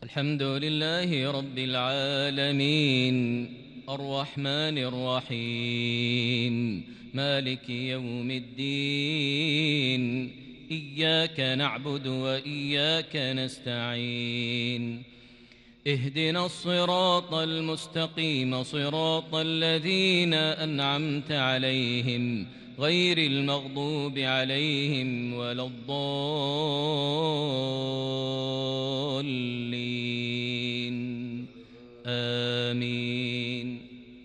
الحمد لله رب العالمين الرحمن الرحيم مالك يوم الدين إياك نعبد وإياك نستعين اهدنا الصراط المستقيم صراط الذين أنعمت عليهم غير المغضوب عليهم ولا الضالين آمين.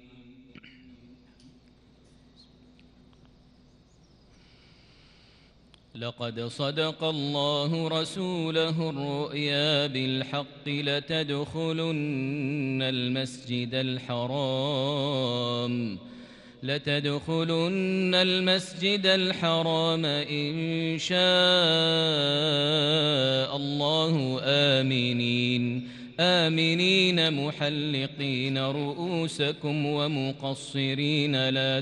لقد صدق الله رسوله الرؤيا بالحق لتدخلن المسجد الحرام إن شاء الله آمنين محلقين رؤوسكم ومقصرين لا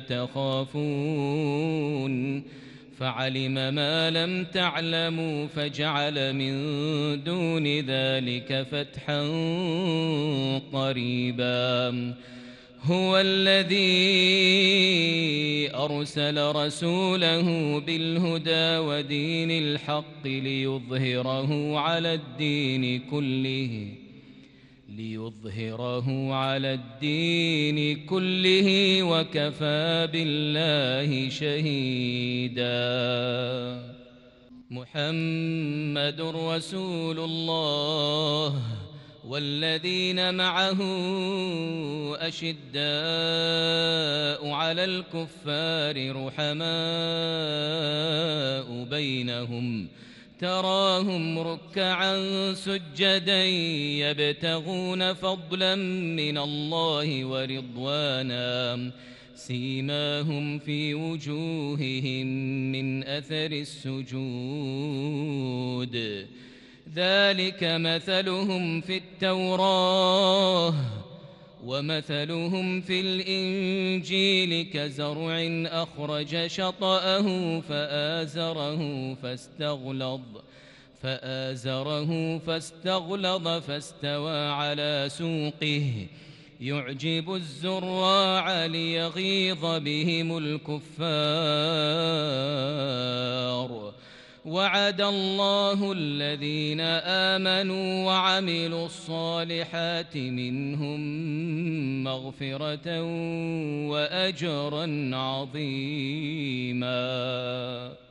تخافون فعلم ما لم تعلموا فجعل من دون ذلك فتحا قريبا. هو الذي أرسل رسوله بالهدى ودين الحق ليظهره على الدين كله وكفى بالله شهيدا. محمد رسول الله والذين معه أشداء على الكفار رحماء بينهم تراهم ركعا سجدا يبتغون فضلا من الله ورضوانا سيماهم في وجوههم من أثر السجود ذلك مثلهم في التوراة ومثلهم في الإنجيل كزرع أخرج شطأه فآزره فاستغلظ فاستوى على سوقه يعجب الزراع ليغيظ بهم الكفار. وعد الله الذين آمنوا وعملوا الصالحات منهم مغفرة وأجرا عظيما.